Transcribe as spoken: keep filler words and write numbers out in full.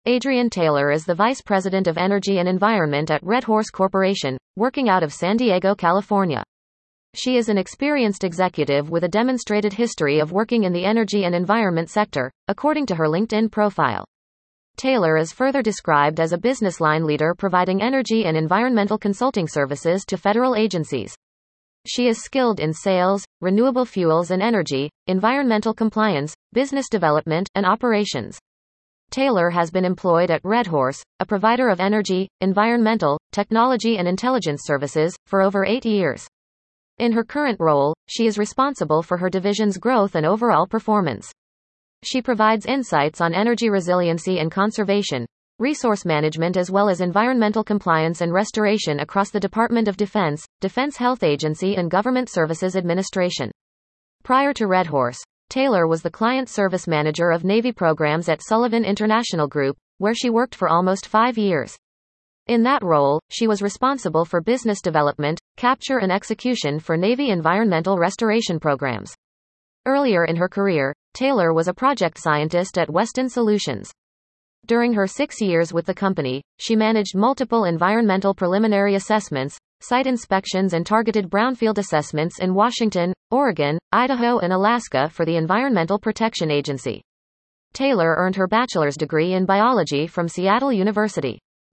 Adrienne Taylor is the Vice President of Energy and Environment at Red Horse Corporation, working out of San Diego, California. She is an experienced executive with a demonstrated history of working in the energy and environment sector, according to her LinkedIn profile. Taylor is further described as a business line leader providing energy and environmental consulting services to federal agencies. She is skilled in sales, renewable fuels and energy, environmental compliance, business development, and operations. Taylor has been employed at Red Horse, a provider of energy, environmental, technology and intelligence services, for over eight years. In her current role, she is responsible for her division's growth and overall performance. She provides insights on energy resiliency and conservation, resource management as well as environmental compliance and restoration across the Department of Defense, Defense Health Agency and Government Services Administration. Prior to Red Horse, Taylor was the Client Service Manager of Navy Programs at Sullivan International Group, where she worked for almost five years. In that role, she was responsible for business development, capture and execution for Navy environmental restoration programs. Earlier in her career, Taylor was a project scientist at Weston Solutions. During her six years with the company, she managed multiple environmental preliminary assessments, site inspections and targeted brownfield assessments in Washington, Oregon, Idaho and Alaska for the Environmental Protection Agency. Taylor earned her bachelor's degree in biology from Seattle University.